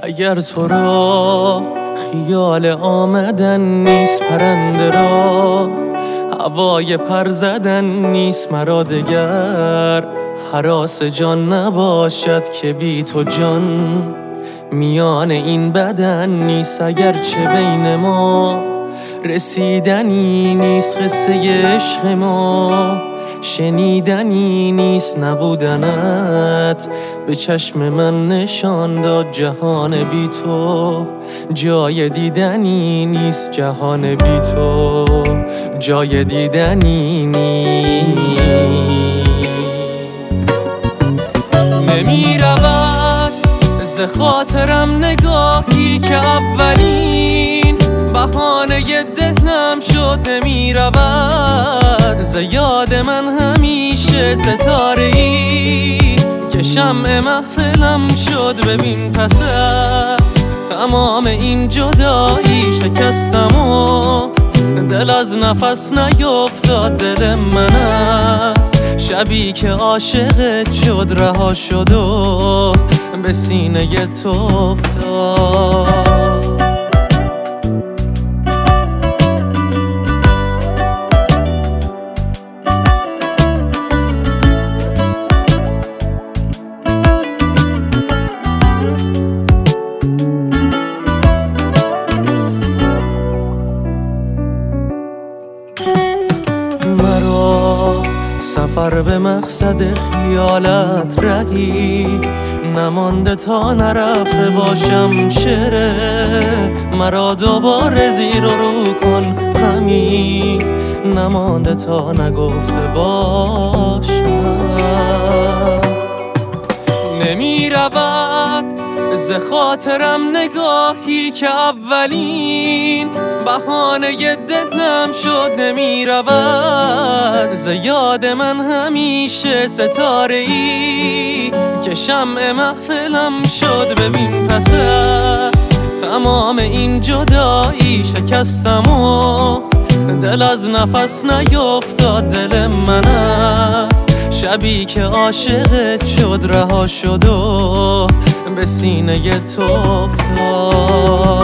اگر تو را خیال آمدن نیست، پرنده را هوای پر زدن نیست، مرا دگر هراس جان نباشد که بی تو جان میان این بدن نیست. اگرچه بین ما رسیدنی نیست، قصه عشق ما شنیدنی نیست، نبودنت به چشم من نشان داد جهان بی تو جای دیدنی نیست، جهان بی تو جای دیدنی نیست. نمی رود ز خاطرم نگاهی که اولین بهانه دهنم شد، نمی رود ز یاد من همیشه ستاره‌ای که شمع محفلم شد. ببین پس از تمام این جدایی شکستم و دل از نفس نیفتاد. دل من از شبی که عاشقت شد رها شد و به سینه تو افتاد. سفر به مقصد خیالت رهی نمانده تا نرفته باشم. شعر مرا دوباره زیر و رو کن، همین نمانده تا نگفته باشم. نمی رود ز خاطرم نگاهی که اولین بهانه دهنم شد، نمی رود ز یاد من همیشه ستاره‌ای که شمع محفلم شد. ببین پس از تمام این جدایی شکستم و دل از نفس نیفتاد. دل من از شبی که عاشقت شد رها شد و به سینه تو افتاد.